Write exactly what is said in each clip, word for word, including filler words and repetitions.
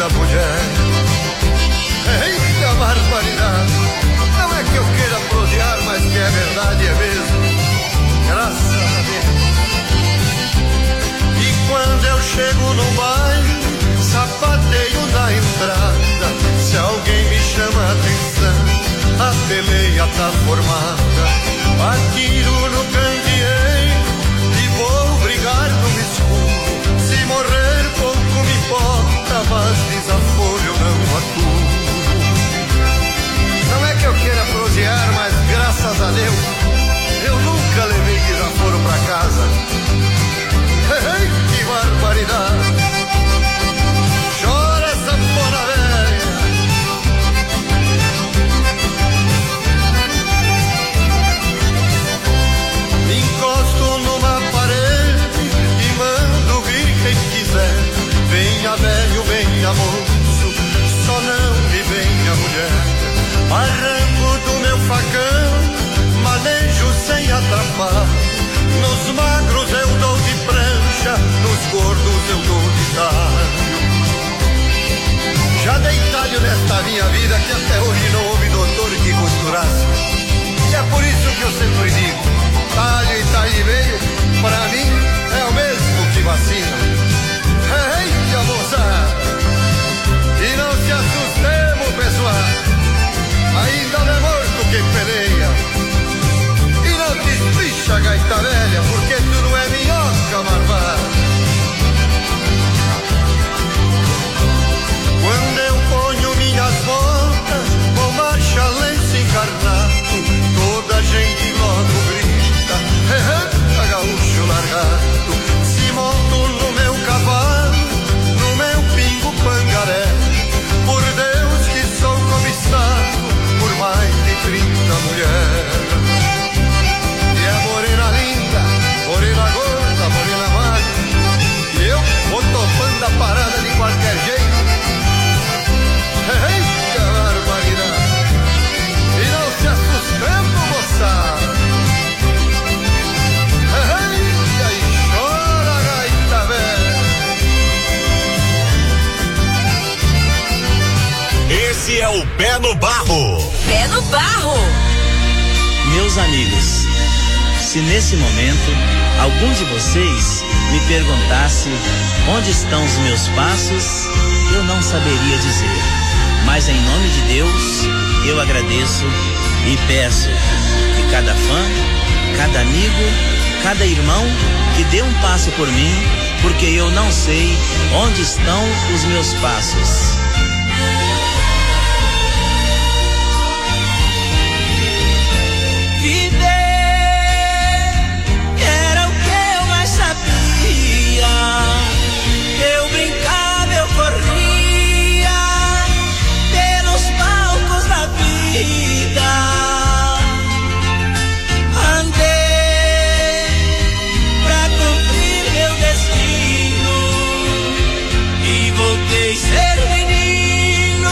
trinta mulheres. Eita barbaridade, não é que eu queira prosear, mas que é verdade, é mesmo, graças a Deus. E quando eu chego no baile, sapateio na entrada, se alguém me chama a atenção, a peleia tá formada. Atiro no candeeiro e vou brigar no escuro, se morrer pouco me importa, mas desaforo eu não aturo. Não é que eu queira prosear, mas graças a Deus eu nunca levei desaforo pra casa. Ei, que barbaridade! Chora essa porra velha. Encosto numa parede e mando vir quem quiser. Venha velho, venha moço, só não me venha mulher. Arranco do meu facão, manejo sem atrapar. Nos magros eu dou de prancha, nos gordos eu dou de talho. Já dei talho nesta minha vida que até hoje não houve doutor que costurasse. E é por isso que eu sempre digo, talho e talho e meio, pra mim é o mesmo que vacina. Eita moça, e não se assustemos pessoal, ainda não é morto quem peleia. E não te espicha, gaita velha, porque tu não é minhoca marvada. Quando eu ponho minhas botas, com marcha, lenço encarnado, toda a gente logo grita, eita gaúcho largado. Se monto no meu cavalo, no meu pingo pangaré, por Deus que sou cobiçado por mais de trinta mulheres. E a morena linda, morena gorda, morena magra, e eu vou topando a parada de qualquer jeito. Eita barbaridade, e não se assustemos, moçada. Eita, e chora, gaita velha. Esse é o Pé no Barro. Pé no Barro. Meus amigos, se nesse momento algum de vocês me perguntasse onde estão os meus passos, eu não saberia dizer. Mas em nome de Deus, eu agradeço e peço que cada fã, cada amigo, cada irmão que dê um passo por mim, porque eu não sei onde estão os meus passos. Viver era o que eu mais sabia. Eu brincava, eu corria pelos palcos da vida. Andei pra cumprir meu destino e voltei a ser menino.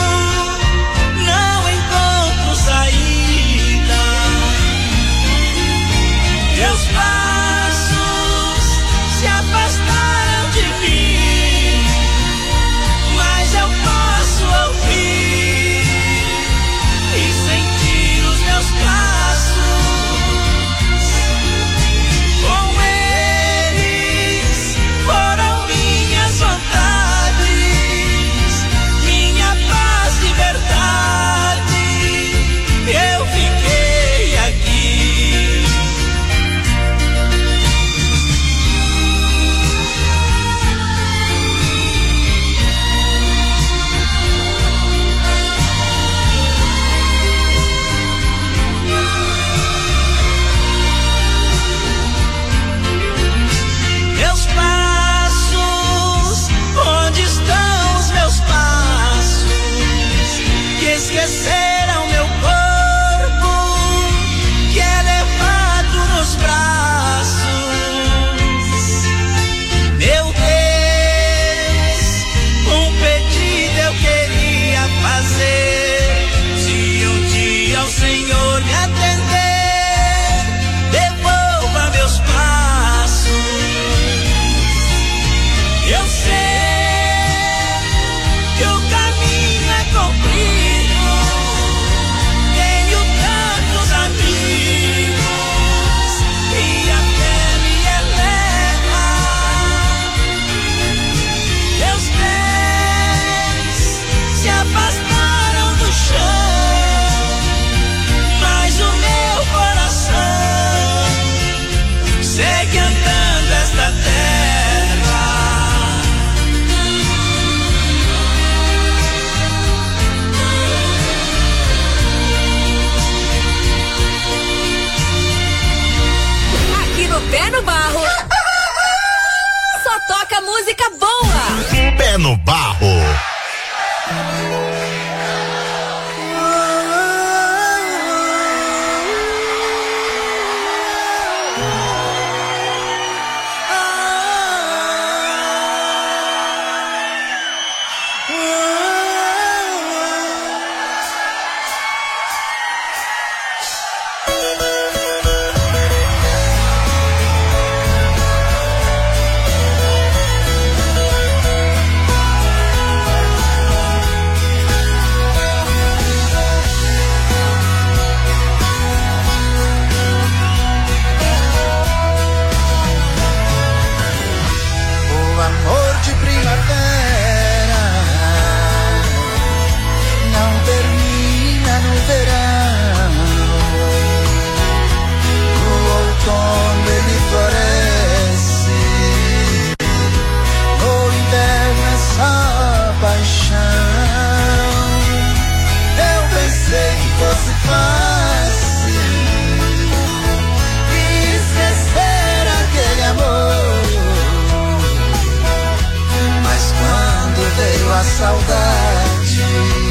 A saudade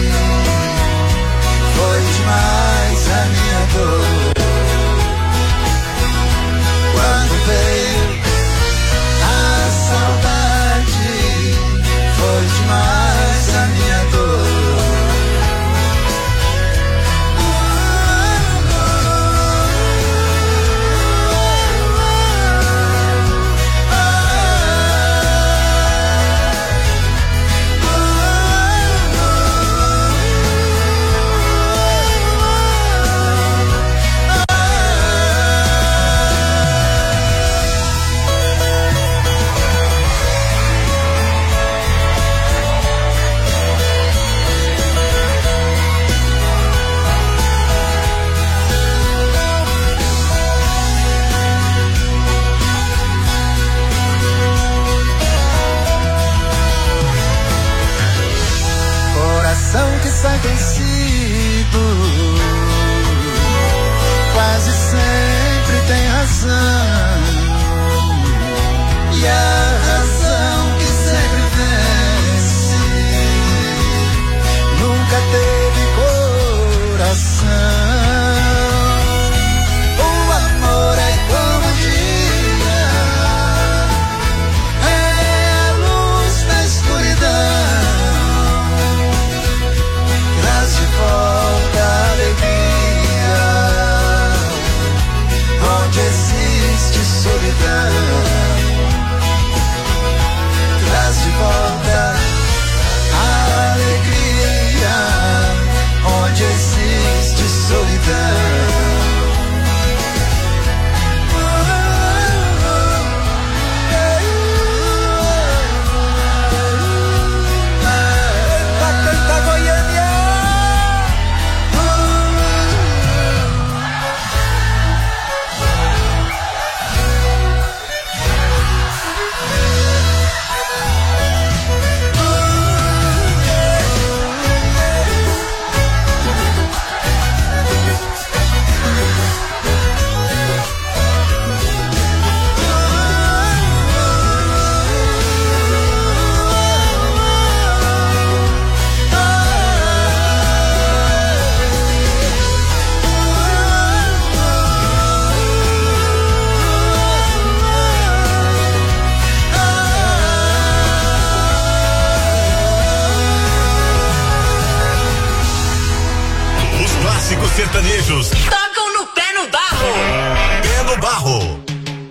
foi demais a minha dor. Quando veio a saudade foi demais a minha dor. Que sai vencido quase sempre tem razão, e a razão que sempre vence nunca teve coração. O amor é como um dia, é a luz na escuridão, de volta a alegria, onde existe solidão. Traz de volta a alegria, onde existe solidão. Sertanejos tocam no pé no barro. Pé no barro.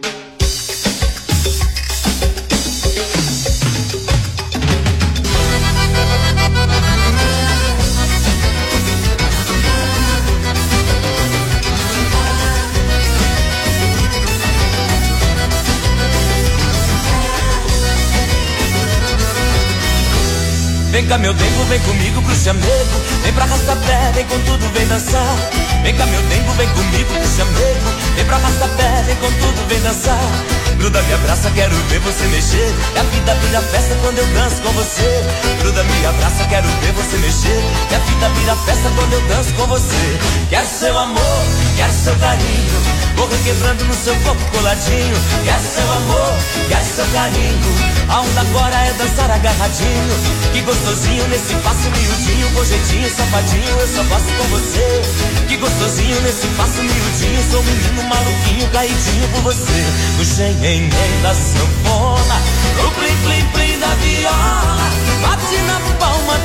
Vem cá meu tempo, vem comigo pro chamego, vem pra arrasta-pé, vem com tudo, vem dançar. Vem cá meu tempo, vem comigo pro chamego, vem pra arrasta-pé, vem com tudo, vem dançar. Gruda, me abraça, quero ver você mexer, e a vida vira festa quando eu danço com você. Gruda, me abraça, quero ver você mexer, e a vida vira festa quando eu danço com você. Quero seu amor, quero seu carinho, vou requebrando no seu corpo coladinho. Quero seu amor, quero seu carinho, a onda agora é dançar agarradinho. Que gostosinho nesse passo miudinho, com jeitinho safadinho, eu só gosto com você. Que gostosinho nesse passo miudinho, sou um menino maluquinho, caidinho por você. No xenhenhen da sanfona, no plim plim plim da viola, bate na palma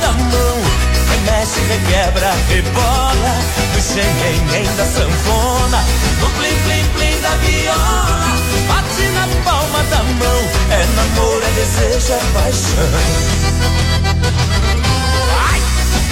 quebra, rebola, no xenhenhen da sanfona, no plim plim plim da viola, bate na palma da mão, é namoro, é desejo, é paixão. Ai!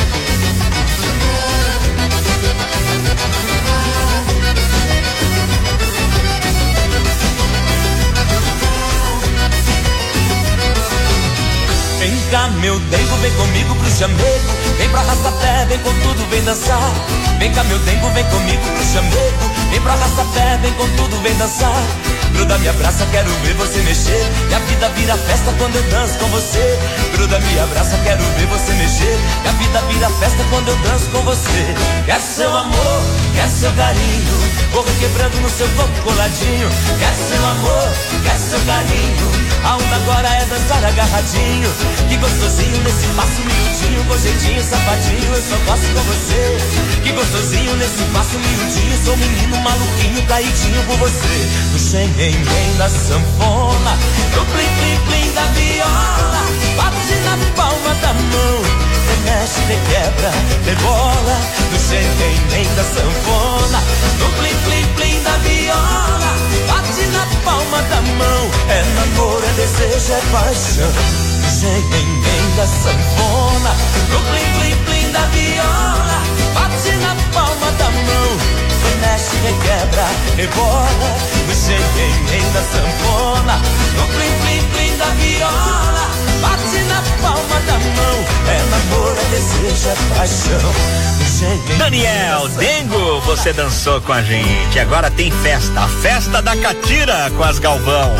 Vem cá, meu dengo, vem comigo pro chamego. Vem pra arrasta-pé, vem com tudo, vem dançar. Vem cá, meu dengo, vem comigo pro chamego. Vem pra arrasta-pé, vem com tudo, vem dançar. Gruda, me abraça, quero ver você mexer. E a vida vira festa quando eu danço com você. Gruda, me abraça, quero ver você mexer. E a vida vira festa quando eu danço com você. Quer seu amor, quer seu carinho, vou quebrando no seu corpo coladinho. Quer seu amor, quer seu carinho, a onda agora é dançar agarradinho. Que gostosinho nesse passo miudinho, com jeitinho safadinho, eu só gosto com você. Que gostosinho nesse passo miudinho, sou menino maluquinho, caidinho por você. No xenhenhen da sanfona, no plim plim plim da viola, bate na palma da mão, remexe, requebra, rebola. No xenhenhen da sanfona, no plim plim plim da viola, bate na palma da mão, é namoro, é desejo, é paixão. Xenhenhen da sanfona, no plim plim plim da viola, bate na palma da mão, remexe, requebra, rebola. No xenhenhen da sanfona, no plim plim plim da viola, bate na palma da mão, é namoro, é desejo, é paixão. Daniel Dengo, você dançou com a gente. Agora tem festa, a festa da Catira com as Galvão.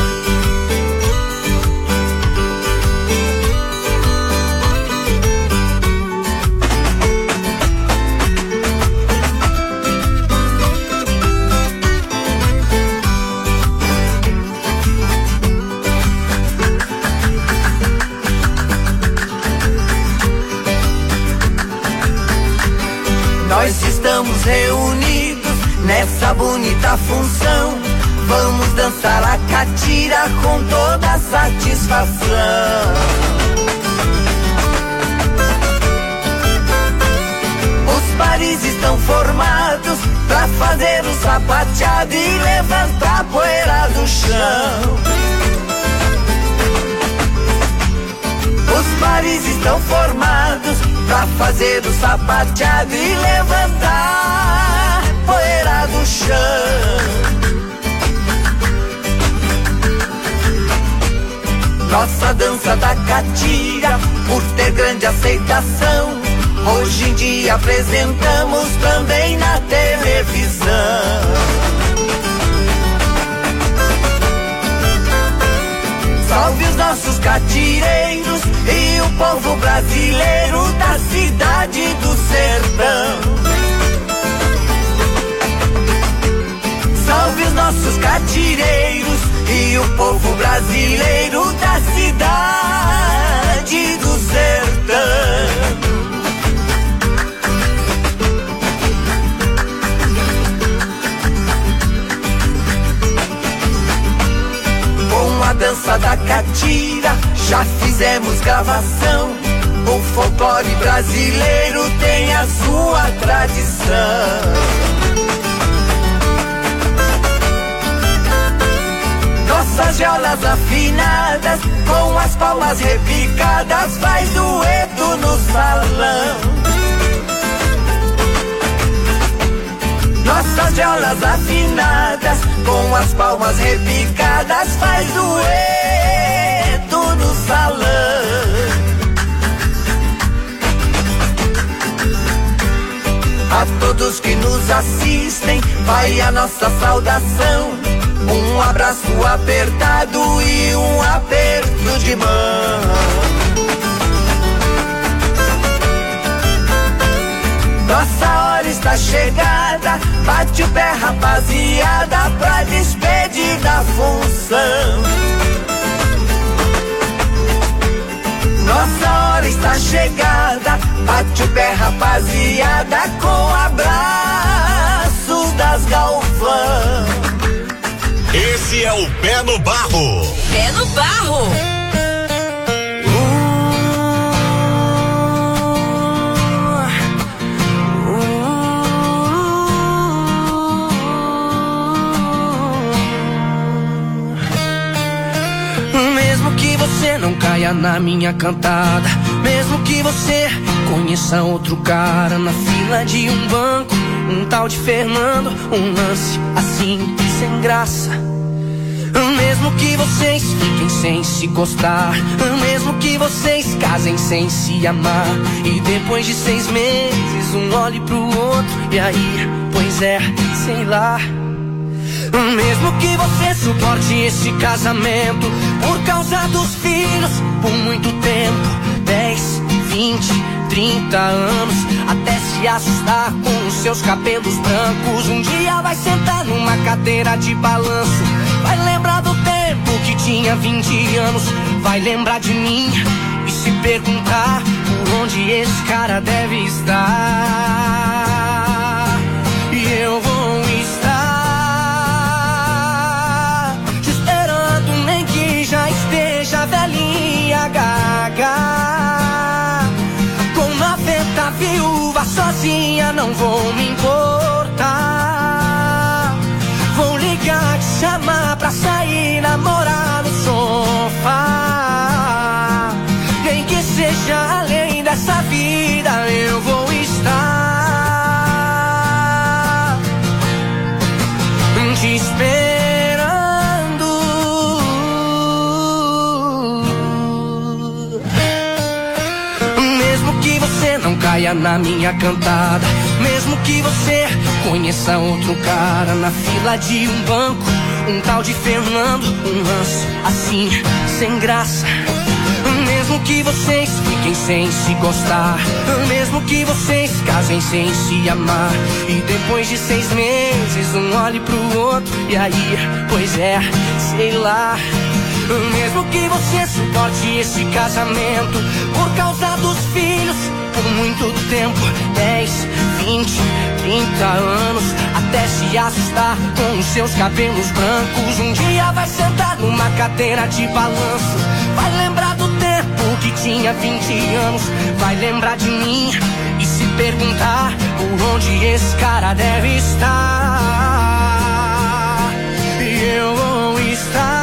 Nós estamos reunidos nessa bonita função. Vamos dançar a catira com toda a satisfação. Os pares estão formados pra fazer o sapateado e levantar a poeira do chão. Os pares estão formados pra fazer o sapateado e levantar poeira do chão. Nossa dança da catira, por ter grande aceitação, hoje em dia apresentamos também na televisão. Salve os nossos catireiros e o povo brasileiro da cidade do sertão. Salve os nossos catireiros e o povo brasileiro da cidade do sertão. Com a dança da catira já fizemos gravação. O folclore brasileiro tem a sua tradição. Nossas violas afinadas, com as palmas repicadas, faz dueto no salão. Nossas violas afinadas, com as palmas repicadas, faz dueto no salão. A todos que nos assistem, vai a nossa saudação. Um abraço apertado e um aperto de mão. Nossa hora está chegada, bate o pé, rapaziada, pra despedir da função. Nossa hora está chegada, bate o pé, rapaziada, com o abraço das Galvão. Esse é o Pé no Barro. Pé no Barro. Uh, na minha cantada. Mesmo que você conheça outro cara na fila de um banco, um tal de Fernando, um lance assim, sem graça. Mesmo que vocês fiquem sem se gostar, mesmo que vocês casem sem se amar, e depois de seis meses um olhe pro outro, e aí, pois é, sei lá. Mesmo que você suporte esse casamento por causa dos filhos por muito tempo, dez, vinte, trinta anos, até se assustar com os seus cabelos brancos. Um dia vai sentar numa cadeira de balanço, vai lembrar do tempo que tinha vinte anos, vai lembrar de mim e se perguntar por onde esse cara deve estar. E eu vou estar te esperando, nem que já esteja velhinha, gaga. Com noventa viúva sozinha não vou me importar. Vou ligar, te chamar pra sair, namorar no sofá. Nem que seja além dessa vida, eu vou estar te esperando. Mesmo que você não caia na minha cantada, mesmo que você conheça outro cara na fila de um banco, um tal de Fernando, um lance assim, sem graça. Mesmo que vocês fiquem sem se gostar, mesmo que vocês casem sem se amar, e depois de seis meses um olhe pro outro, e aí, pois é, sei lá. Mesmo que você suporte esse casamento por causa dos filhos por muito tempo, dez, vinte, trinta anos, até se assustar com os seus cabelos brancos. Um dia vai sentar numa cadeira de balanço, vai lembrar do tempo que tinha vinte anos, vai lembrar de mim e se perguntar por onde esse cara deve estar. E eu vou estar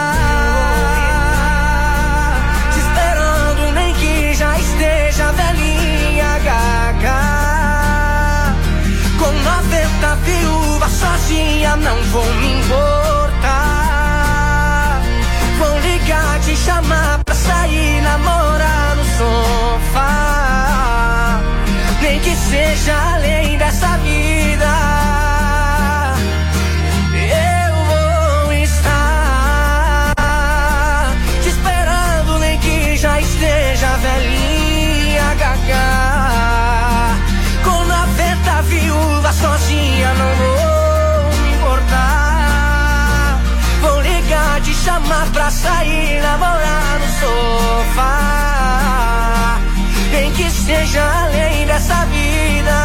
te esperando, nem que já esteja velhinha, gaga. Com noventa viúvas sozinha não vou me importar. Vou ligar, te chamar pra sair, namorar no sofá. Nem que seja além dessa vida, eu vou estar te esperando, nem que já esteja velhinha, gaga. Com noventa viúvas sozinha não vou me importar. Vou ligar, te chamar pra sair, namorar no sofá. Nem que seja além dessa vida,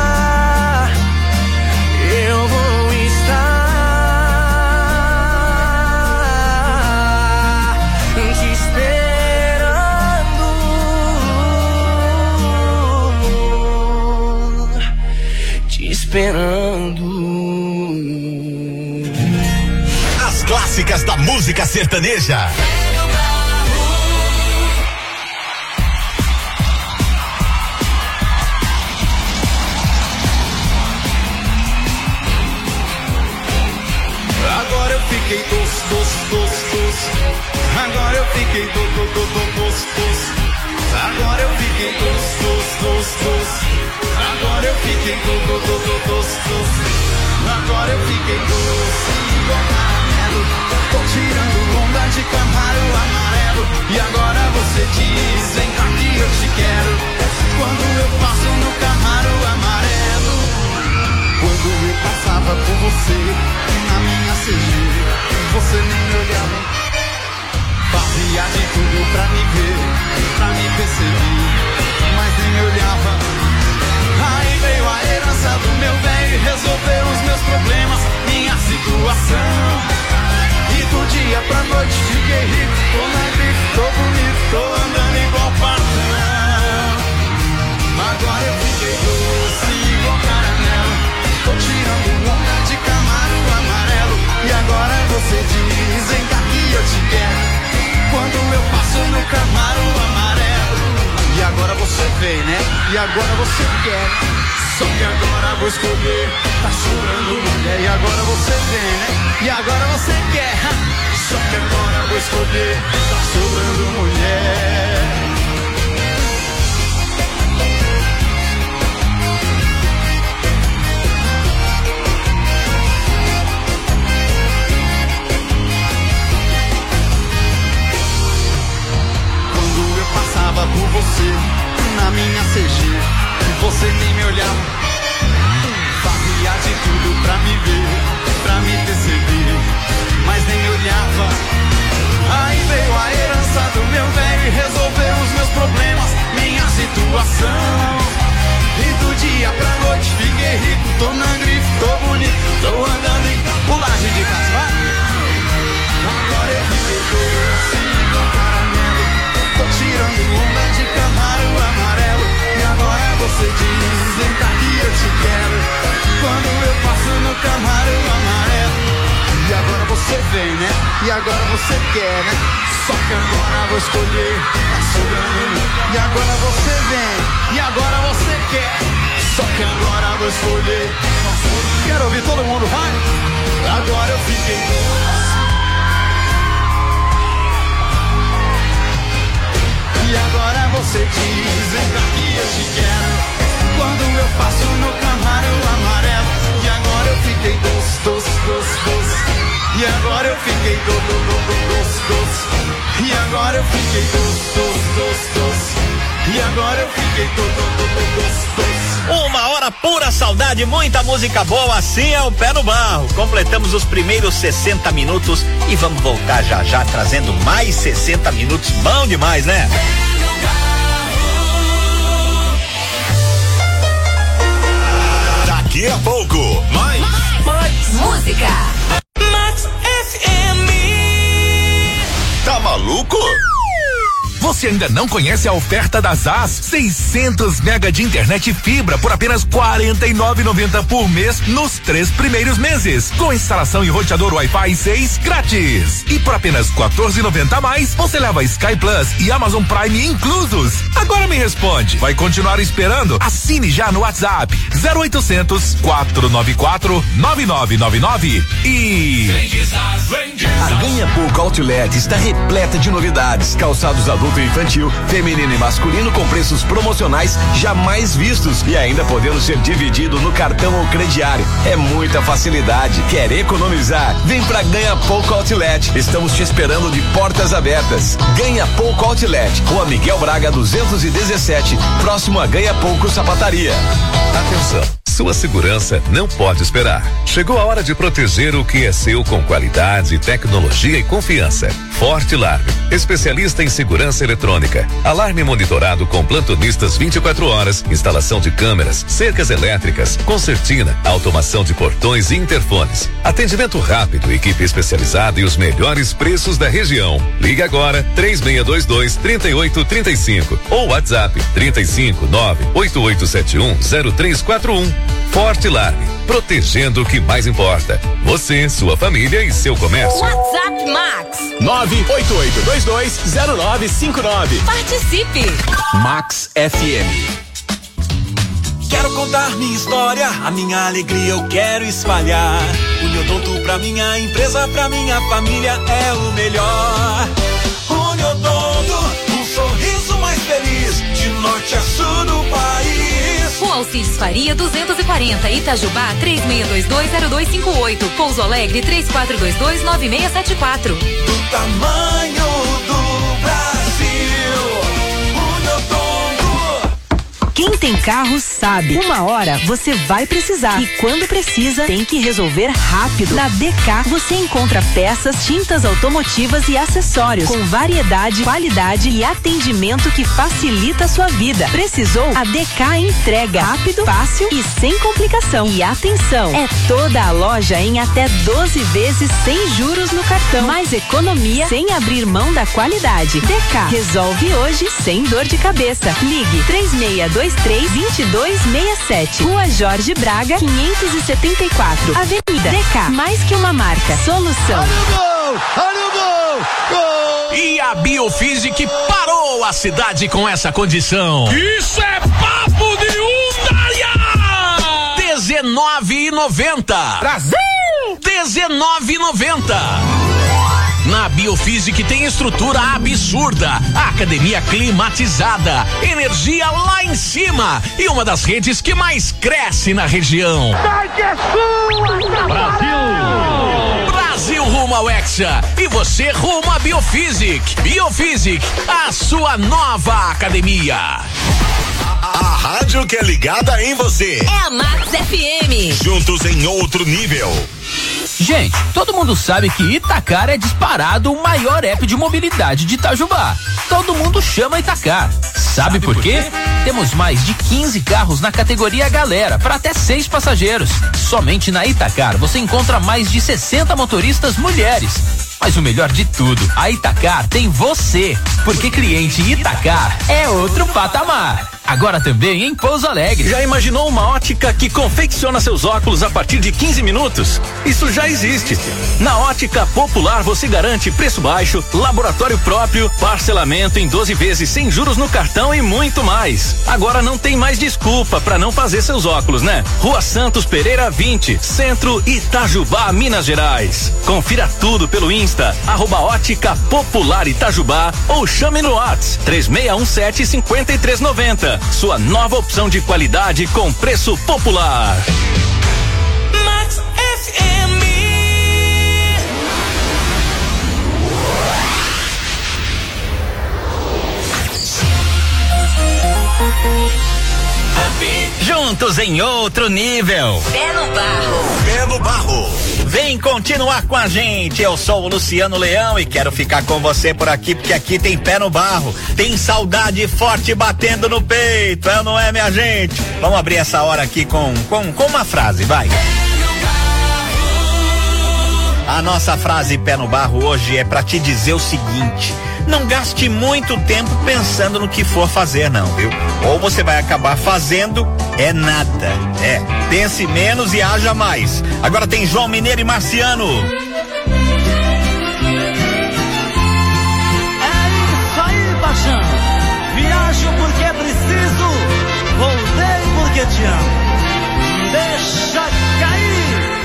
eu vou estar te esperando, te esperando. As clássicas da música sertaneja. Fiquei dos, dos, dos, dos. Agora eu fiquei do, do, do, do, dos, dos. Agora eu fiquei dos, dos, dos, dos. Agora eu fiquei do, do, do, do, dos, dos. Agora eu fiquei doce igual caramelo. Tô tirando onda de Camaro amarelo. E agora você diz, vem cá que eu te quero. Quando eu passo no Camaro amarelo. Quando eu passava por você na minha C G, você nem me olhava, fazia de tudo pra me ver, pra me perceber, mas nem me olhava. Aí veio a herança do meu bem e resolveu os meus problemas, minha situação. E do dia pra noite fiquei rico, tô na grife, tô bonito, tô andando igual patrão. Agora eu fiquei doce igual caramelo. Tô tirando onda de Camaro amarelo. E agora você diz, vem cá que eu te quero. Quando eu passo no Camaro amarelo. você vem, né? E agora você quer. Só que agora vou escolher. Tá sobrando mulher. E agora você vem, né? E agora você quer. Só que agora vou escolher. Tá sobrando mulher. Passava por você na minha C G, você nem me olhava, fazia de tudo pra me ver, pra me perceber, mas nem me olhava. Aí veio a herança do meu velho e resolveu os meus problemas, minha situação. E do dia pra noite fiquei rico, tô na grife, tô bonito, tô andando em pulagem de casa, vai. Agora eu fiquei doce com caramelo, tô tirando onda de Camaro amarelo. E agora você diz, vem cá que eu te quero, quando eu passo no Camaro amarelo. E agora você vem, né? E agora você quer, né? Só que agora vou escolher, tá sobrando. E agora você vem, e agora você quer. Só que agora vou escolher. Quero ouvir todo mundo, vai? Agora eu fiquei doce. E agora você diz, vem cá que eu te quero, quando eu passo no Camaro amarelo. E agora eu fiquei doce, doce, doce, doce. E agora eu fiquei doce, doce, doce. E agora eu fiquei doce, doce, doce, doce. E agora eu fiquei doce, doce, doce. Uma hora pura saudade, muita música boa, assim é o Pé no Barro. Completamos os primeiros sessenta minutos e vamos voltar já já trazendo mais sessenta minutos, bom demais, né? Daqui a pouco, mais, mais música. Max F M. Tá maluco? Você ainda não conhece a oferta da Z A S? seiscentos mega de internet fibra por apenas quarenta e nove reais e noventa centavos por mês nos três primeiros meses, com instalação e roteador Wi-Fi seis grátis. E por apenas quatorze reais e noventa centavos a mais, você leva Sky Plus e Amazon Prime inclusos. Agora me responde, vai continuar esperando? Assine já no WhatsApp zero oitocentos, quatrocentos e noventa e quatro, nove nove nove nove e a Ganha Pouco Outlet está repleta de novidades, calçados adulto e infantil, feminino e masculino com preços promocionais jamais vistos e ainda podendo ser dividido no cartão ou crediário. É muita facilidade. Quer economizar? Vem pra Ganha Pouco Outlet. Estamos te esperando de portas abertas. Ganha Pouco Outlet, Rua Miguel Braga duzentos e dezessete, próximo a Ganha Pouco Sapataria. Atenção, sua segurança não pode esperar. Chegou a hora de proteger o que é seu com qualidade, tecnologia e confiança. Forte Alarme, especialista em segurança eletrônica. Alarme monitorado com plantonistas vinte e quatro horas, instalação de câmeras, cercas elétricas, concertina, automação de portões e interfones. Atendimento rápido, equipe especializada e os melhores preços da região. Ligue agora três seis dois dois, três oito três cinco ou WhatsApp trinta e cinco, nove oito oito sete um, zero três quatro um. Forte Alarme, protegendo o que mais importa. Você, sua família e seu comércio. WhatsApp Max nove oito oito dois dois zero nove cinco nove. Participe. Max F M. Quero contar minha história, a minha alegria eu quero espalhar. Uniodonto pra minha empresa, pra minha família é o melhor. Uniodonto, um sorriso mais feliz, de norte a sul do país. Rua Alcides Faria duzentos e quarenta, Itajubá três seis dois dois zero dois cinco oito, Pouso Alegre três quatro dois dois nove seis sete quatro. Do tamanho do Brasil, Uniodonto. Quem tem carro sabe, uma hora você vai precisar e quando precisa tem que resolver rápido. Na D K você encontra peças, tintas automotivas e acessórios com variedade, qualidade e atendimento que facilita a sua vida. Precisou? A D K entrega rápido, fácil e sem complicação. E atenção, é toda a loja em até doze vezes sem juros no cartão. Mais economia sem abrir mão da qualidade. D K resolve hoje sem dor de cabeça. Ligue três seis dois três, dois dois seis sete. Rua Jorge Braga, quinhentos e setenta e quatro. Avenida D K, mais que uma marca, solução. Olha o gol! Olha o gol! Gol! E a Biofísic parou a cidade com essa condição. Isso é papo de Undaia! dezenove e noventa. Brasil! dezenove e noventa. Na Biofísic tem estrutura absurda, academia climatizada, energia lá em cima e uma das redes que mais cresce na região. Brasil! Brasil rumo ao Hexa e você rumo à Biofísic. Biofísic, a sua nova academia. A rádio que é ligada em você. É a Max F M. Juntos em outro nível. Gente, todo mundo sabe que Itacar é disparado o maior app de mobilidade de Itajubá. Todo mundo chama Itacar. Sabe, sabe por, por quê? quê? Temos mais de quinze carros na categoria Galera, para até seis passageiros. Somente na Itacar você encontra mais de sessenta motoristas mulheres. Mas o melhor de tudo, a Itacar tem você, porque cliente Itacar é outro patamar. Agora também em Pouso Alegre. Já imaginou uma ótica que confecciona seus óculos a partir de quinze minutos? Isso já existe. Na Ótica Popular você garante preço baixo, laboratório próprio, parcelamento em doze vezes sem juros no cartão e muito mais. Agora não tem mais desculpa para não fazer seus óculos, né? Rua Santos Pereira vinte, Centro, Itajubá, Minas Gerais. Confira tudo pelo Insta, arroba Ótica Popular Itajubá ou chame no WhatsApp três seis um sete, cinco três nove zero. Sua nova opção de qualidade com preço popular. Max F M. Juntos em outro nível. Pé no barro. Pé no barro. Vem continuar com a gente. Eu sou o Luciano Leão e quero ficar com você por aqui, porque aqui tem pé no barro. Tem saudade forte batendo no peito, é ou não é, minha gente? Vamos abrir essa hora aqui com, com, com uma frase, vai. A nossa frase pé no barro hoje é pra te dizer o seguinte: não gaste muito tempo pensando no que for fazer, não, viu? Ou você vai acabar fazendo é nada. É, pense menos e haja mais. Agora tem João Mineiro e Marciano. É isso aí, paixão. Viajo porque é preciso, voltei porque te amo. Deixa cair.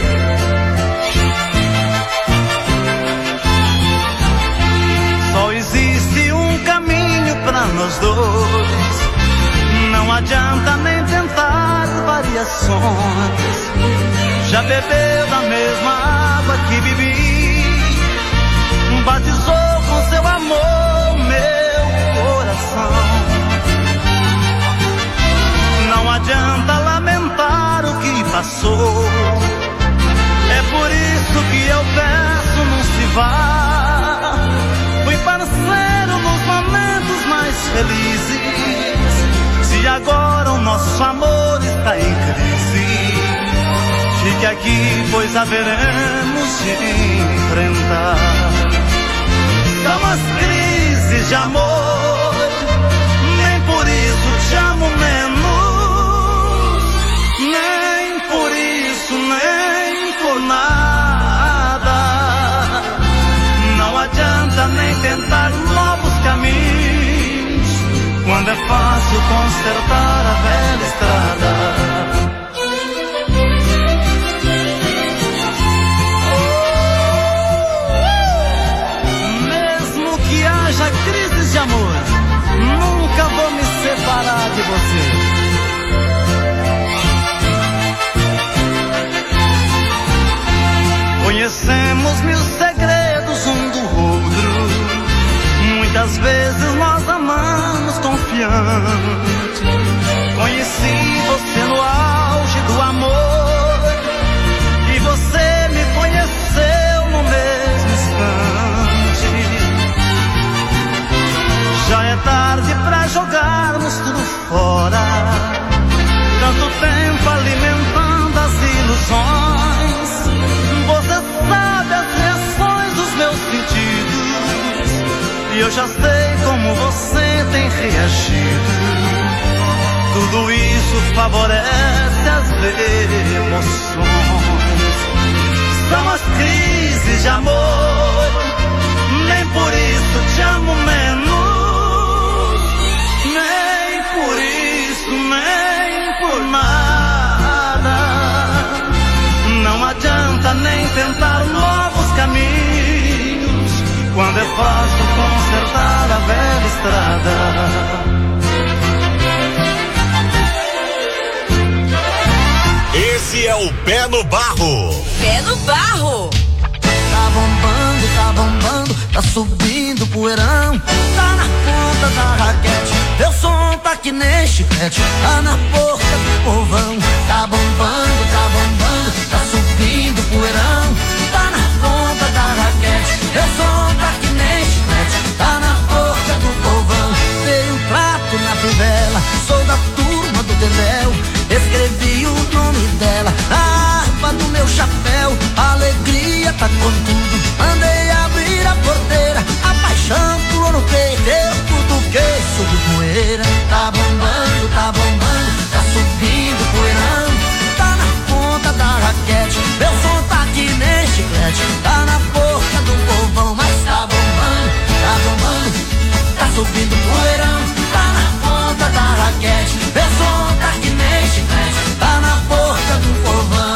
Só existe um caminho pra nós dois. Não adianta nem tentar variações. Já bebeu da mesma água que bebi. Batizou com seu amor meu coração. Não adianta lamentar o que passou. É por isso que eu peço, não se vá. Fui parceiro nos momentos mais felizes. Se agora o nosso amor está em crise, fique aqui, pois haveremos de enfrentar. São as crises de amor, nem por isso te amo menos, nem por isso, nem por nada. Não adianta nem tentar novos caminhos, quando é fácil consertar a velha estrada. Mesmo que haja crises de amor, nunca vou me separar de você. Conhecemos mil segredos um do outro. Muitas vezes nós amamos confiante. Conheci você no auge do amor e você me conheceu no mesmo instante. Já é tarde pra jogarmos tudo fora. Tanto tempo alimentando as ilusões. Você sabe as reações dos meus sentidos e eu já sei como você tem reagido. Tudo isso favorece as emoções. São as crises de amor, nem por isso te amo menos. Nem por isso, nem por nada. Não adianta nem tentar novos caminhos, quando eu posso consertar a velha estrada. Esse é o Pé no Barro. Pé no Barro. Tá bombando, tá bombando, tá subindo poeirão. Tá na ponta da raquete, meu som tá que nem chiclete. Tá na boca do povão. Tá bombando, tá bombando, tá subindo poeirão. Tá na ponta da raquete, meu som tá que nem chiclete. Tá na boca do povão. Dei um trato na fivela, sou da turma do Deléu. Escrevi o nome dela na aba do meu chapéu. A alegria tá com tudo. Mandei abrir a porteira. A paixão pulou no peito. Eu cutuquei, subi poeira. Tá bombando, tá bombando, tá subindo poeirão. Tá na ponta da raquete, meu som tá que nem chiclete. Tá na boca do povão, mas tá bombando, tá bombando, tá subindo poeirão. Tá na ponta da raquete, meu som tá que nem chiclete. Tá na boca do povão.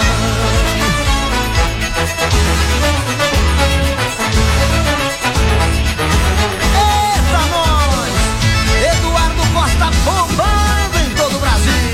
Eita nós! Eduardo Costa bombando em todo o Brasil.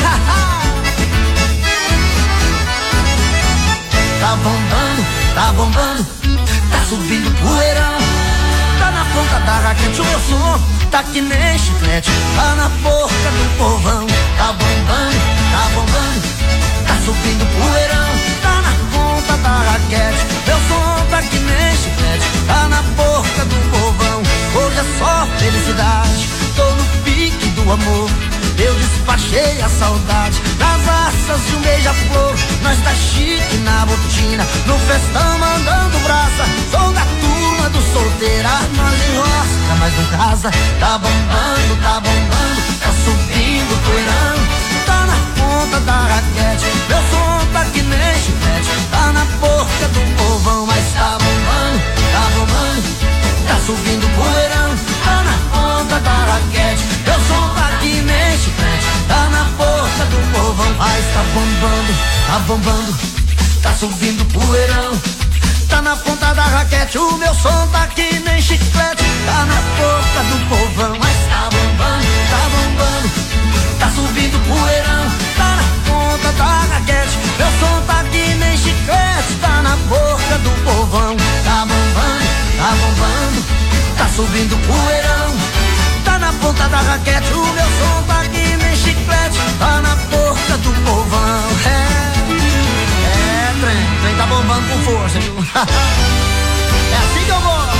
Tá bombando, tá bombando, tá subindo poeirão. Tá na ponta da raquete, o meu som tá que nem chiclete. Tá na boca do povão. Tá bombando, tá bombando, tá subindo poeirão. Tá na ponta da raquete, meu som tá que nem chiclete. Tá na boca do povão. Hoje é só felicidade, tô no pique do amor. Eu despachei a saudade das assas de um beija-flor. Nós tá chique na botina, no festão mandando braça. Sou da turma do solteira, nós enrosca, mas não casa. Tá bombando, tá bombando, tá subindo poeirão. Tá na ponta da raquete, meu som tá que nem chiclete. Tá na boca do povão, mas tá bombando, tá bombando, tá subindo poeirão. Tá na ponta da raquete, meu som tá que nem chiclete. Tá na boca do povão, mas tá bombando, tá bombando, tá subindo poeirão. Tá na ponta da raquete, o meu som tá que nem chiclete. Tá na boca do povão, mas tá bombando, tá bombando, tá subindo poeirão. Tá na ponta da raquete, meu som tá que nem chiclete. Tá na boca do povão. Tá bombando, tá bombando, tá subindo poeirão. Tá na ponta da raquete, o meu som tá que nem chiclete. Tá na boca do povão. É, é, trem, trem tá bombando com força, viu? É assim que eu gosto.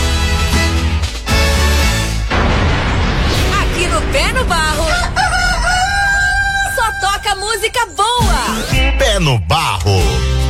Aqui no Pé no Barro só toca música boa. Pé no Barro.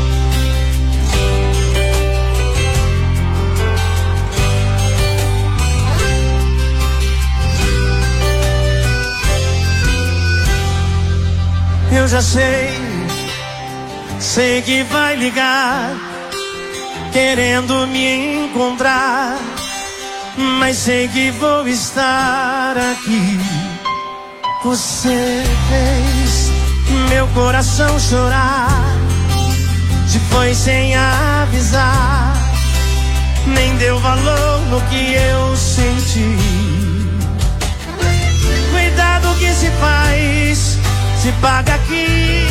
Eu já sei, sei que vai ligar, querendo me encontrar, mas sei que vou estar aqui. Você fez meu coração chorar, se foi sem avisar, nem deu valor no que eu senti. Cuidado que se faz, se paga aqui.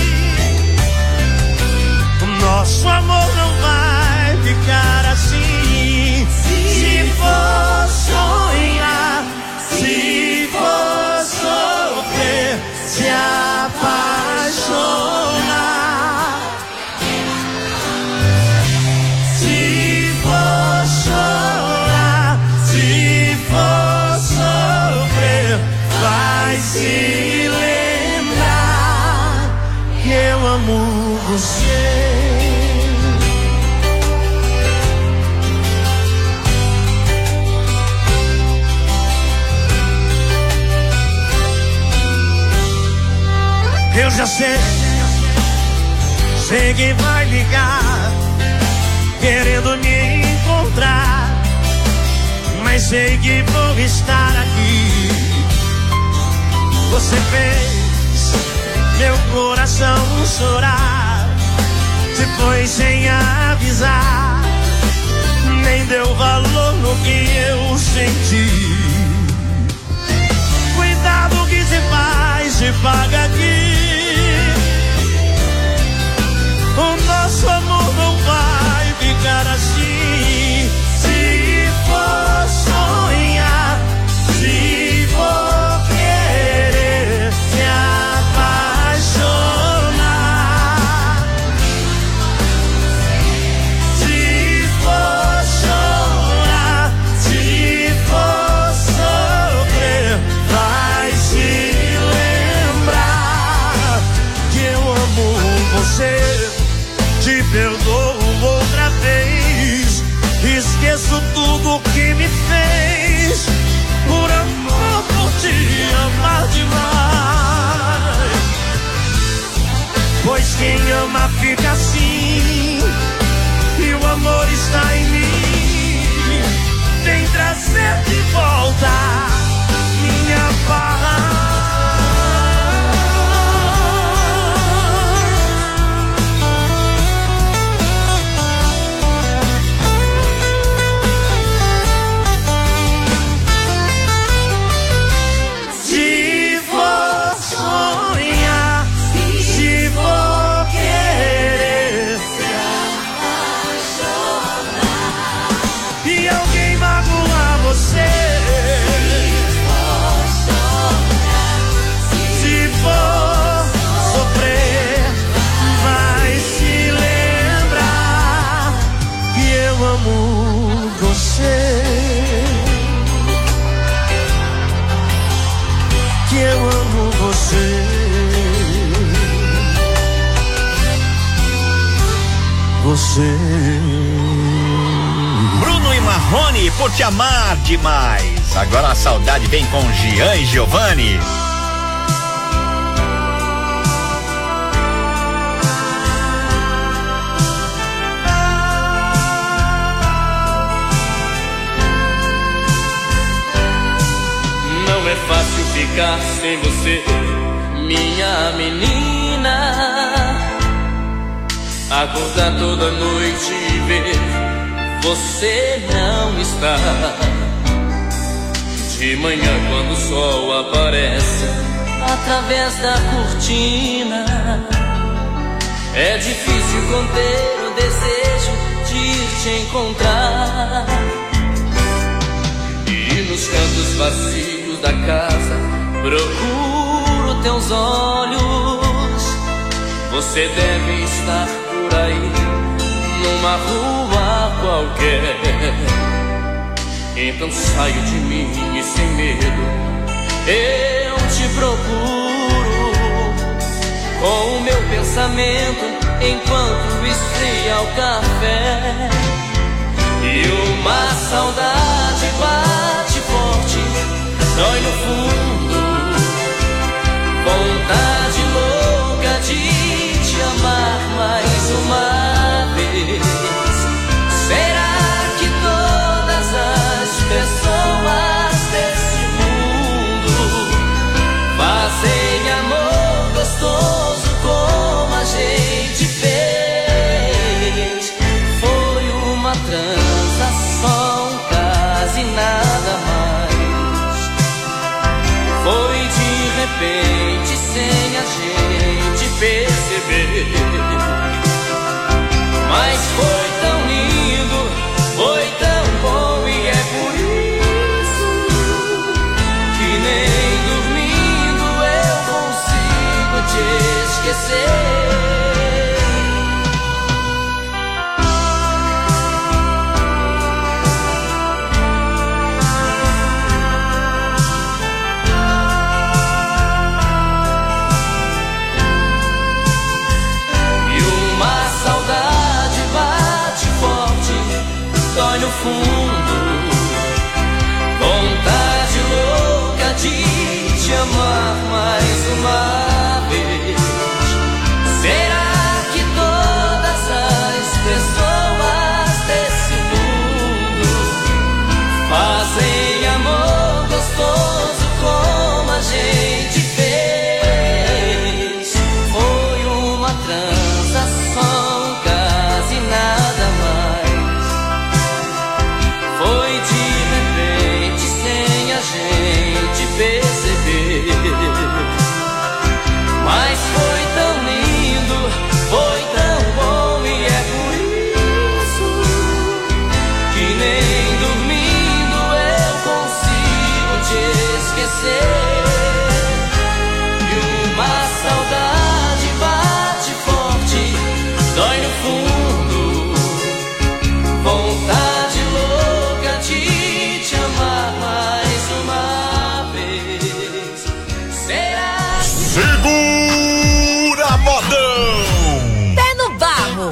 O nosso amor não vai ficar assim. Se for sonhar, se for sofrer, se apaixonar, se for chorar, se for sofrer, vai se lembrar que eu amo você. Eu já sei, sei que vai ligar, querendo me encontrar, mas mas sei que vou estar aqui. Você fez meu coração chorar, se foi sem avisar, nem deu valor no que eu senti. Cuidado que se faz, se paga aqui. O nosso amor não vai ficar assim. Se for sonhar, se for querer se apaixonar, se for chorar, se for sofrer, vai se lembrar que eu amo você. Te perdoo outra vez, esqueço tudo que me fez, por amor, por te amar demais. Pois quem ama fica assim, e o amor está em mim. Vem trazer de volta minha paz. Que eu amo você. Você. Bruno e Marrone, por te amar demais. Agora a saudade vem com Gian e Giovanni. Não é fácil ficar sem você, minha menina. Acordar toda noite e ver você não está. De manhã quando o sol aparece através da cortina, é difícil conter o desejo de te encontrar. E nos cantos vazios da casa procuro teus olhos. Você deve estar por aí, numa rua qualquer. Então saio de mim e sem medo eu te procuro, com o meu pensamento enquanto esfria o café. E uma saudade bate forte, dói no fundo, vontade louca de te amar mais uma vez. Será que todas as pessoas desse mundo fazem amor gostoso como a gente fez? Foi uma transação, quase nada mais. Foi de repente, sem a gente perceber. Mas foi tão lindo, foi tão bom, e é por isso que nem dormindo eu consigo te esquecer. Dói no fundo, vontade louca de te amar mais uma vez. Será que todas as pessoas desse mundo fazem Segura, modão! Pé no barro!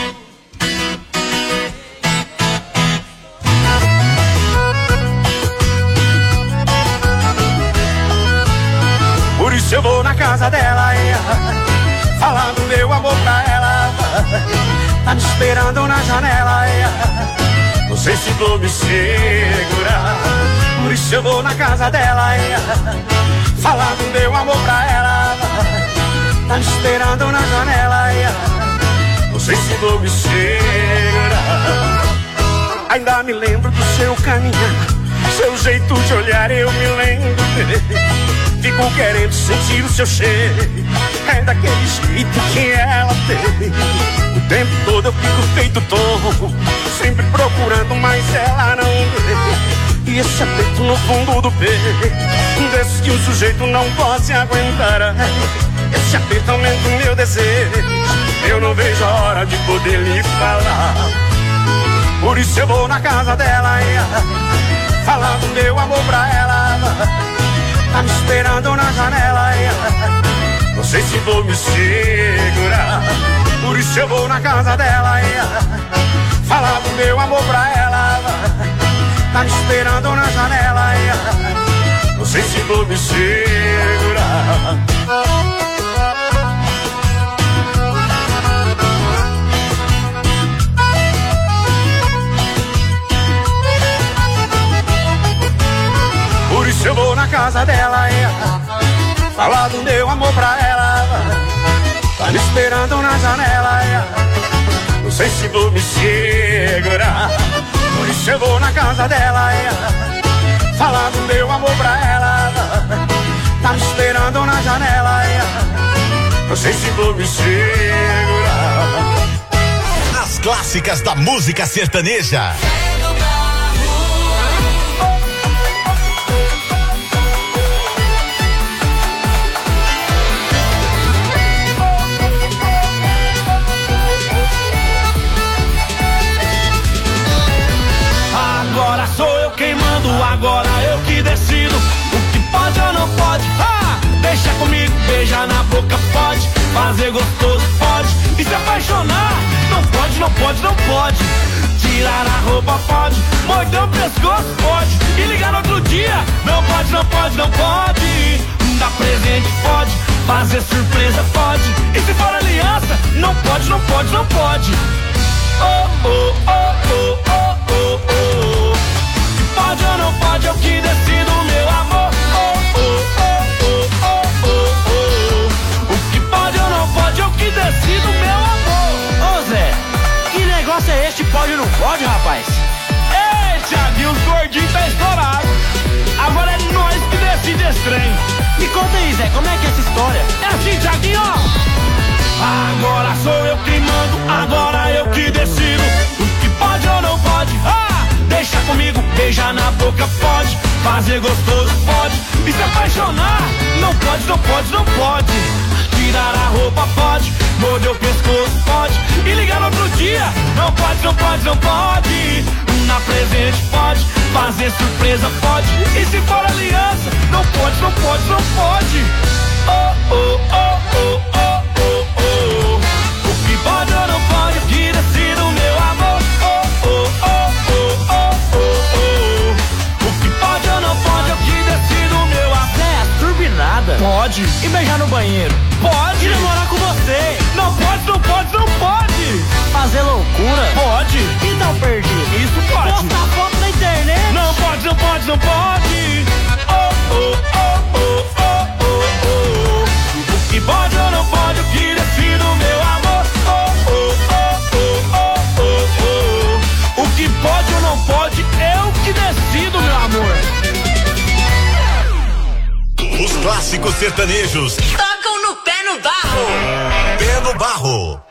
Por isso eu vou na casa dela, falando meu amor pra ela. Tá me esperando na janela, não sei se vou me segurar. Por isso eu vou na casa dela, falando meu amor pra ela. Tá me esperando na janela, não sei se vou me segurar. Ainda me lembro do seu caminhar, seu jeito de olhar eu me lembro. Fico querendo sentir o seu cheiro, é daquele jeito que ela tem. O tempo todo eu fico feito tonto, sempre procurando, mas ela não vê. E esse aperto no fundo do peito, desse que o sujeito não pode aguentar. Esse aperto aumenta o meu desejo, eu não vejo a hora de poder lhe falar. Por isso eu vou na casa dela, falando meu amor pra ela. Tá me esperando na janela, não sei se vou me segurar. Por isso eu vou na casa dela, falar do meu amor pra ela. Tá me esperando na janela, não sei se vou me segurar. Por isso eu vou na casa dela, falar do meu amor pra ela. Tá me esperando na janela, não sei se vou me segurar. Por isso eu vou na casa dela, falar do meu amor pra ela. Tá me esperando na janela, não sei se vou me segurar. As clássicas da música sertaneja. Agora sou eu quem mando, agora eu que decido o que pode ou não pode. Ah, deixa comigo, beija na boca pode, fazer gostoso pode, e se apaixonar não pode, não pode, não pode. Tirar a roupa pode, morder o pescoço pode, e ligar no outro dia não pode, não pode, não pode. Dar presente pode, fazer surpresa pode, e se for aliança não pode, não pode, não pode. Oh, oh, oh, oh, oh, oh, oh. Pode ou não pode, eu que decido, meu amor. Oh, oh, oh, oh, oh, oh, oh. O que pode ou não pode, eu que decido, meu amor. Ô Zé, que negócio é este? Pode ou não pode, rapaz? Ei, Thiaguinho, os gordinhos tá estourado. Agora é nós que decide esse trem. Me conta aí, Zé, como é que é essa história? É assim, Thiaguinho, ó. Agora sou eu que mando, agora eu que decido o que pode ou não pode. Ah, deixa comigo, beija na boca pode, fazer gostoso pode, e se apaixonar não pode, não pode, não pode. Tirar a roupa pode, morder o pescoço pode, e ligar no outro dia não pode, não pode, não pode. Dar presente pode, fazer surpresa pode, e se for aliança não pode, não pode, não pode. Oh, oh, oh, oh, oh, oh, oh. O que pode ou não pode, o que decido, meu amor. Oh, oh, oh, oh, oh, oh, oh. O que pode ou não pode, o que decido, meu amor. Zé, turbinada. Pode. E beijar no banheiro. Pode. E namorar com você. Não pode, não pode, não pode. Fazer loucura. Pode. Então perdi. Isso pode. Postar foto na internet. Não pode, não pode, não pode. Oh, oh, oh, oh, oh, oh, oh. O que pode ou não pode, o que decido, meu amor. Oh, oh, oh, oh, oh, oh, oh. O que pode ou não pode, eu que decido, meu amor. Os clássicos sertanejos tocam no pé no barro. Pé no barro.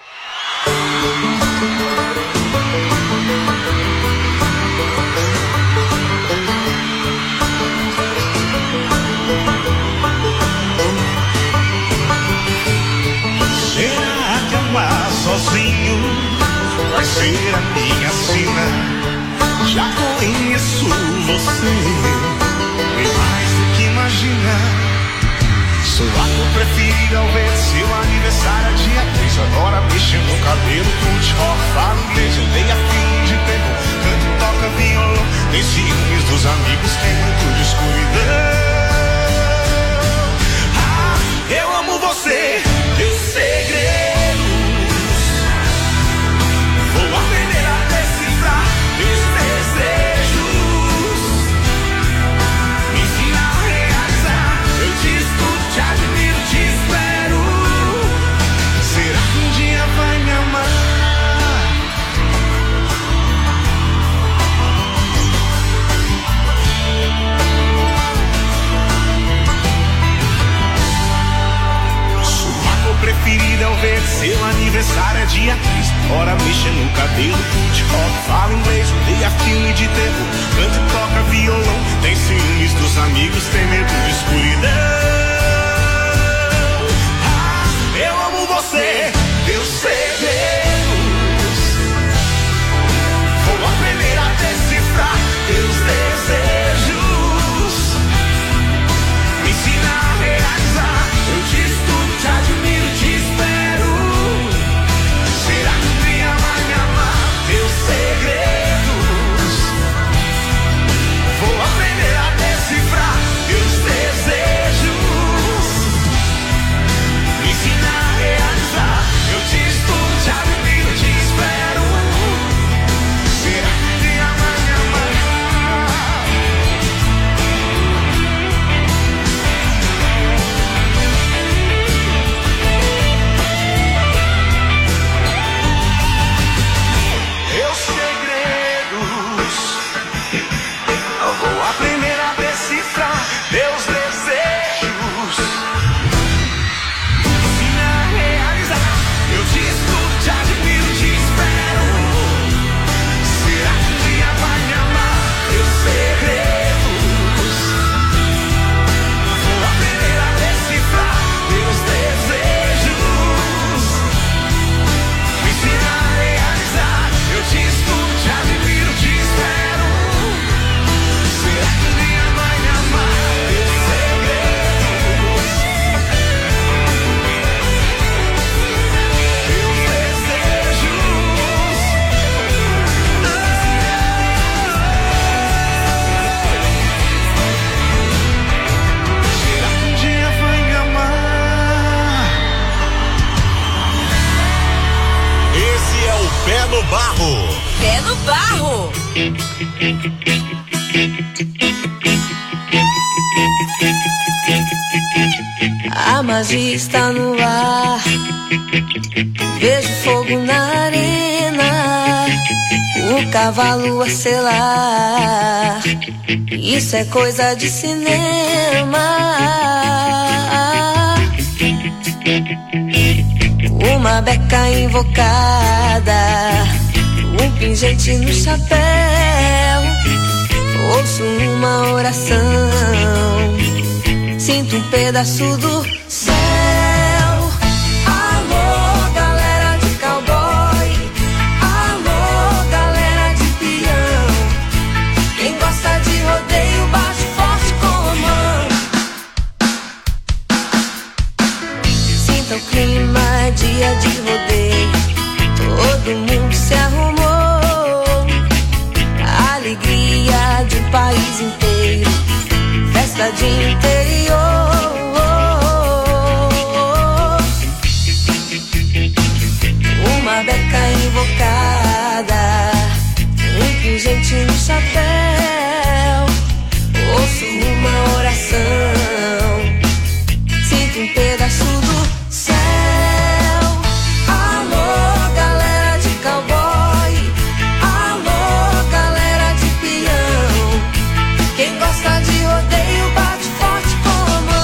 Será que amar sozinho vai ser a minha sina? Já conheço você, bem mais do que imagina. Sua cor preferida ao ver seu aniversário é dia três. Adora mexer no cabelo, curte rock, fala inglês, odeia filme de terror, canta e toca violão, tem ciúmes dos amigos, tem muito de escuridão. Ah, eu amo você, teus segredos, vou aprender a decifrar teus desejos, me ensinar a realizar. Eu te escuto, te admiro, te espero. Será que um dia vai me amar? Sua cor preferida ao ver seu aniversário é dia três. Ora mexe no cabelo, curte rock, fala inglês, odeia filme de terror, canta e toca violão, tem ciúmes dos amigos, tem medo de escuridão. Ah, eu amo você, teus segredos, vou aprender a decifrar teus desejos, me ensinar a realizar. Eu te estudo, te admiro, te espero. Será que um dia vai me amar? Teus segredos, vou aprender a decifrar teus desejos, me ensinar a realizar. Eu te estudo, te admiro, te espero. Será que um dia vai me amar? Teus segredos, eu vou aprender a decifrar teus desejos, ensinar a realizar. Eu te escuto, te admiro, te espero. Será que um dia vai me amar? Teus segredos, vou aprender a decifrar teus desejos, me ensinar a realizar. Eu te escuto, te admiro, te espero. Será que um dia vai me amar? Teus segredos, teus desejos. Será que um dia vai me amar? Esse é o Pé no Barro. Pé no barro. A magia está no ar. Vejo fogo na arena, o cavalo a selar. Isso é coisa de cinema. Uma beca invocada, um pingente no chapéu. Ouço uma oração, sinto um pedaço do céu. Alô, galera de cowboy, alô, galera de peão. Quem gosta de rodeio bate forte com a mão. Sinta o clima, dia de rodeio, todo mundo se arrumou. A alegria de um país inteiro, festa de interior. Uma beca invocada, um pingente no chapéu. Ouço uma oração, sinto um pedaço do céu. Alô, galera de cowboy, alô, galera de peão. Quem gosta de rodeio bate forte com a mão.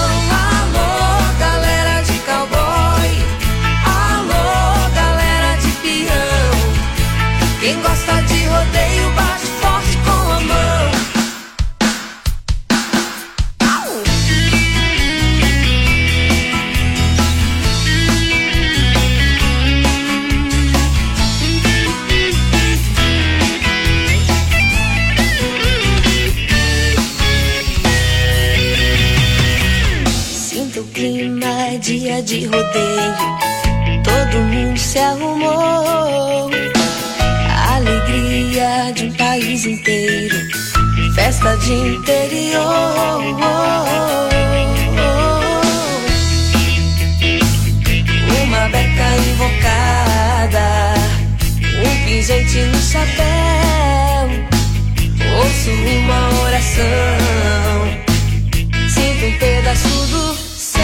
é dia de rodeio, todo mundo se arrumou. A alegria de um país inteiro, festa de interior. Uma beca invocada, um pingente no chapéu, ouço uma oração, sinto um pedaço do céu.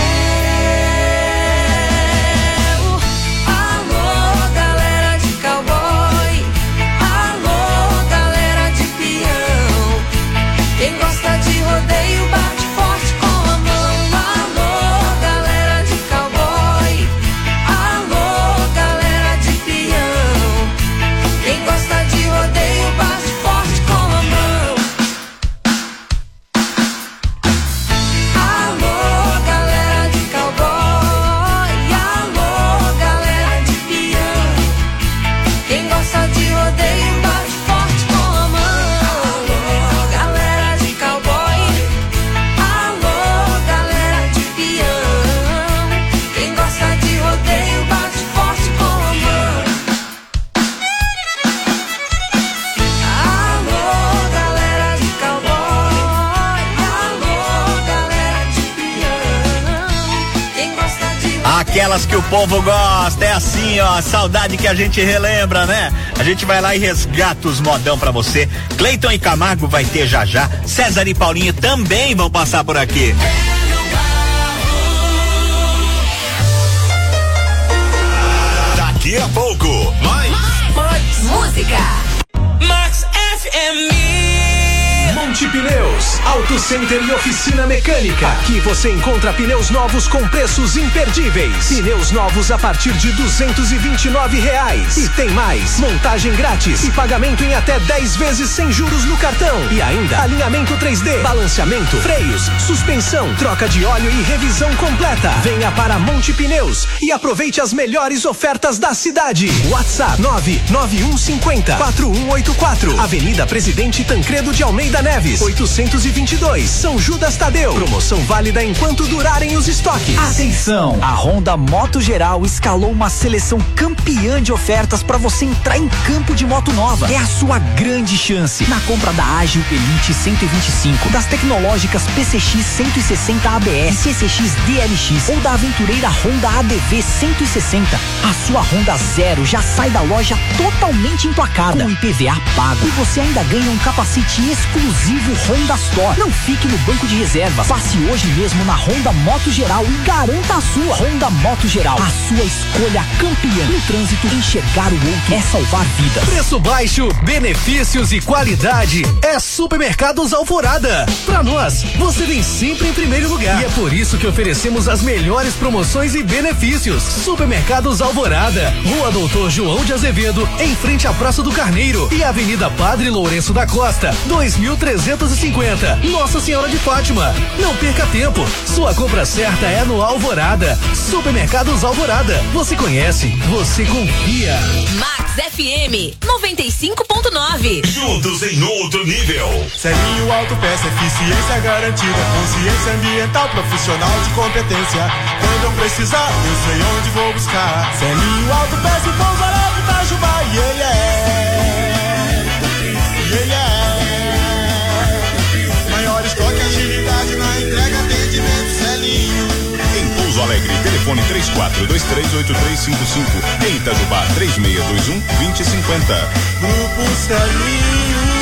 Alô, galera de cowboy, alô, galera de peão, quem gosta de rodeio bate forte com a mão. Alô, galera de cowboy, alô, galera de peão, quem gosta de rodeio bate forte com a mão. Alô, galera de cowboy, alô, galera de peão, quem gosta de rodeio bate forte com a mão. Alô, galera de cowboy, alô, galera de peão, quem gosta de rodeio bate forte com a mão. Alô, galera de cowboy, alô, galera de peão, quem gosta de Aquelas que o povo gosta, é assim, ó, saudade que a gente relembra, né? A gente vai lá e resgata os modão pra você. Cleiton e Camargo vai ter já já, César e Paulinho também vão passar por aqui. Daqui a pouco, mais. Mais música. Max F M. Monte Pneus, Auto Center e oficina mecânica. Aqui você encontra pneus novos com preços imperdíveis. Pneus novos a partir de duzentos e vinte e nove reais. E tem mais, montagem grátis e pagamento em até dez vezes sem juros no cartão. E ainda, alinhamento três D, balanceamento, freios, suspensão, troca de óleo e revisão completa. Venha para Monte Pneus e aproveite as melhores ofertas da cidade. WhatsApp nove nove um cinco zero quatro um oito quatro. Avenida Presidente Tancredo de Almeida Neves, oitocentos e vinte e dois, São Judas Tadeu. Promoção válida enquanto durarem os estoques. Atenção! A Honda Moto Geral escalou uma seleção campeã de ofertas para você entrar em campo de moto nova. É a sua grande chance. Na compra da Ágil Elite cento e vinte e cinco, das tecnológicas P C X cento e sessenta A B S, C C X D L X ou da aventureira Honda A D V cento e sessenta, a sua Honda Zero já sai da loja totalmente emplacada, com I P V A pago. E você ainda ganha um capacete exclusivo Honda Store. Não fique no banco de reservas. Passe hoje mesmo na Honda Moto Geral e garanta a sua. Honda Moto Geral, a sua escolha campeã. No trânsito, enxergar o outro é salvar vidas. Preço baixo, benefícios e qualidade é Supermercados Alvorada. Pra nós, você vem sempre em primeiro lugar. E é por isso que oferecemos as melhores promoções e benefícios. Supermercados Alvorada, Rua Doutor João de Azevedo, em frente à Praça do Carneiro, e Avenida Padre Lourenço da Costa, dois mil trezentos e cinquenta, Nossa Senhora de Fátima. Não perca tempo, sua compra certa é no Alvorada. Supermercados Alvorada, você conhece, você confia. Max F M noventa e cinco ponto nove. Juntos em outro nível. Celinho Autopeça, eficiência garantida, consciência ambiental, profissional de competência. Quando eu precisar, eu sei onde vou buscar. Celinho Autopeça e Pouso Alegre, Itajubá, e ele é, e ele é. Maior estoque, agilidade na entrega, atendimento, Celinho. Em Pouso Alegre, telefone três quatro dois três oito três cinco cinco. Em Itajubá, três seis dois um dois zero cinco zero. Grupo Celinho.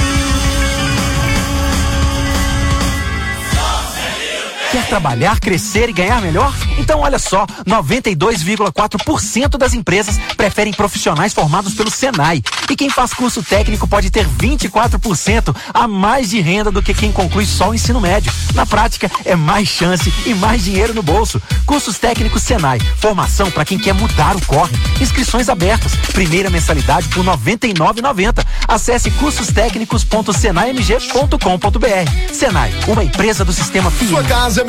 Quer trabalhar, crescer e ganhar melhor? Então olha só, noventa e dois vírgula quatro por cento das empresas preferem profissionais formados pelo Senai. E quem faz curso técnico pode ter vinte e quatro por cento a mais de renda do que quem conclui só o ensino médio. Na prática, é mais chance e mais dinheiro no bolso. Cursos técnicos Senai. Formação para quem quer mudar o corre. Inscrições abertas. Primeira mensalidade por noventa e nove reais e noventa centavos. Acesse cursos técnicos ponto senai m g ponto com ponto b r. Senai, uma empresa do sistema F I I. Sua casa merece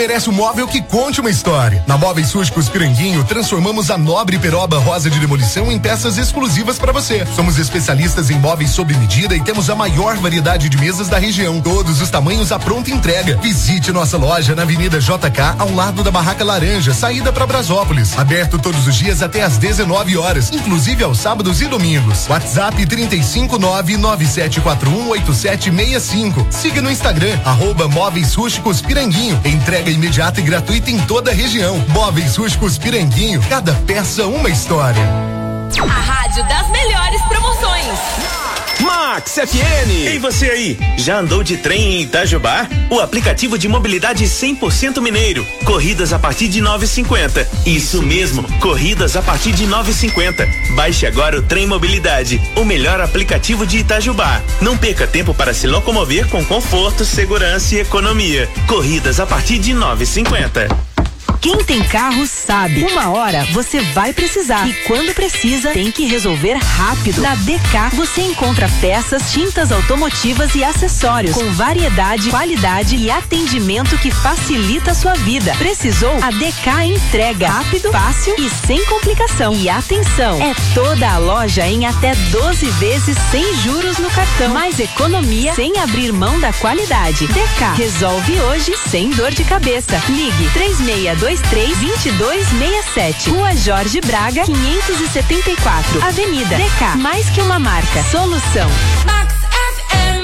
merece um móvel que conte uma história. Na Móveis Rústicos Piranguinho, transformamos a nobre peroba rosa de demolição em peças exclusivas para você. Somos especialistas em móveis sob medida e temos a maior variedade de mesas da região. Todos os tamanhos à pronta entrega. Visite nossa loja na Avenida J K, ao lado da Barraca Laranja, saída para Brasópolis. Aberto todos os dias até às dezenove horas, inclusive aos sábados e domingos. WhatsApp trinta e cinco nove nove sete quatro um oito sete seis cinco. Siga no Instagram, arroba Móveis Rústicos Piranguinho. Entrega imediata e gratuita em toda a região. Móveis Rústicos Piranguinho, cada peça uma história. A rádio das melhores promoções. Max F N. Ei, você aí, já andou de trem em Itajubá? O aplicativo de mobilidade cem por cento mineiro. Corridas a partir de nove e cinquenta. Isso mesmo, corridas a partir de nove e cinquenta. Baixe agora o Trem Mobilidade, o melhor aplicativo de Itajubá. Não perca tempo para se locomover com conforto, segurança e economia. Corridas a partir de nove e cinquenta. Quem tem carro sabe. Uma hora você vai precisar. E quando precisa, tem que resolver rápido. Na D K você encontra peças, tintas automotivas e acessórios com variedade, qualidade e atendimento que facilita a sua vida. Precisou? A D K entrega rápido, fácil e sem complicação. E atenção, é toda a loja em até doze vezes sem juros no cartão. Mais economia sem abrir mão da qualidade. D K resolve hoje sem dor de cabeça. Ligue três seis dois três, dois dois seis sete. Rua Jorge Braga, quinhentos e setenta e quatro. Avenida D K. Mais que uma marca. Solução. Max F M.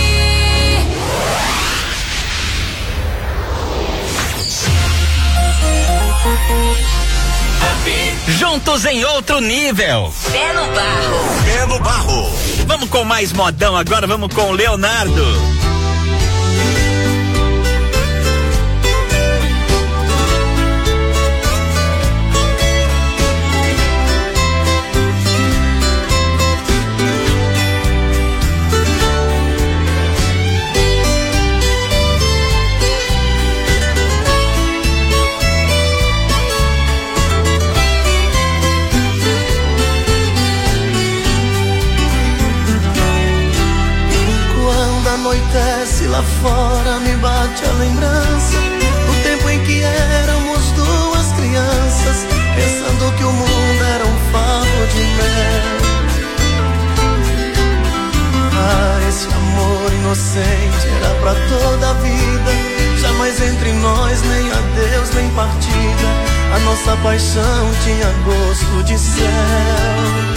Juntos em outro nível. Pé no barro. Pé no barro. Vamos com mais modão agora, vamos com o Leonardo. Anoitece lá fora, me bate a lembrança do tempo em que éramos duas crianças, pensando que o mundo era um favo de mel. Ah, esse amor inocente era pra toda a vida, jamais entre nós nem adeus nem partida. A nossa paixão tinha gosto de céu.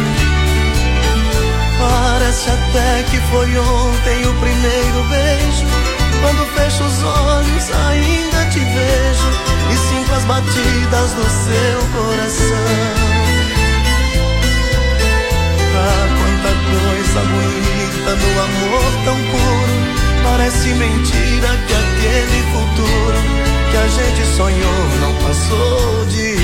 Parece até que foi ontem o primeiro beijo. Quando fecho os olhos ainda te vejo e sinto as batidas do seu coração. Ah, quanta coisa bonita no amor tão puro. Parece mentira que aquele futuro que a gente sonhou não passou de